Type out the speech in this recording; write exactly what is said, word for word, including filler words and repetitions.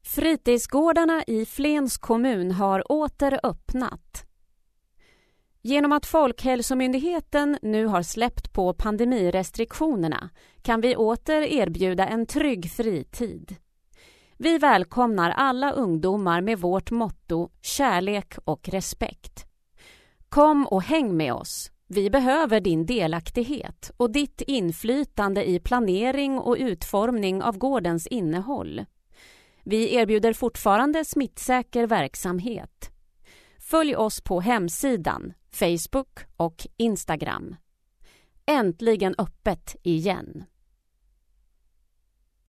Fritidsgårdarna i Flens kommun har åter öppnat. Genom att Folkhälsomyndigheten nu har släppt på pandemirestriktionerna kan vi åter erbjuda en trygg fritid. Vi välkomnar alla ungdomar med vårt motto kärlek och respekt. Kom och häng med oss. Vi behöver din delaktighet och ditt inflytande i planering och utformning av gårdens innehåll. Vi erbjuder fortfarande smittsäker verksamhet. Följ oss på hemsidan, Facebook och Instagram. Äntligen öppet igen.